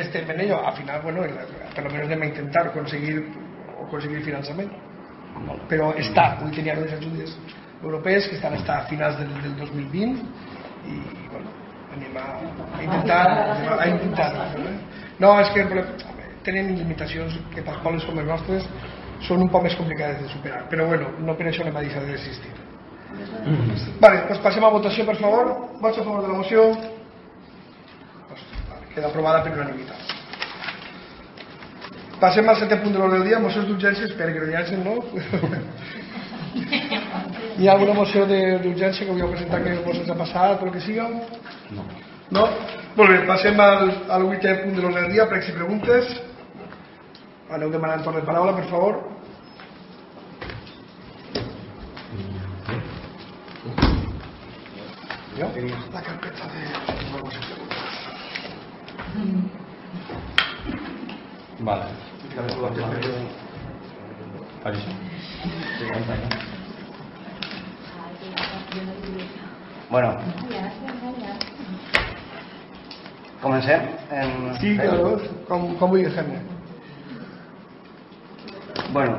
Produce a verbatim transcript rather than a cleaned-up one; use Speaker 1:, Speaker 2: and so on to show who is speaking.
Speaker 1: estem en ello. Al final, bueno, per lo menos anem a intentar aconseguir o conseguir finançament. Però està, avui tenia unes ajudes europees que estan hasta a finals del, del dos mil vint i, bueno, anem a, a intentar a intentar eh? No, és que tenen limitacions que per pobles com les nostres són un poc més complicades de superar, però bueno, no per això anem a deixar d'existir. Vale, doncs passem a votació, per favor. Vots a favor de la moció? Queda aprovada per unanimitat. Passem al setè punt de l'ordre del dia, mocions d'urgència. Espero que no hi hagi, no? Hi ha alguna moció d'urgència que voleu presentar que vos ens ha passat o el que siga? No. No? Molt bé, passem al, al vuitè punt de l'ordre del dia, pregs i preguntes. Aneu demanant torn de paraula, per favor. La carpeta de...
Speaker 2: Vale.
Speaker 3: Bueno, comencem?
Speaker 1: Sí, claro, com, com vull fer-ne.
Speaker 3: Bueno,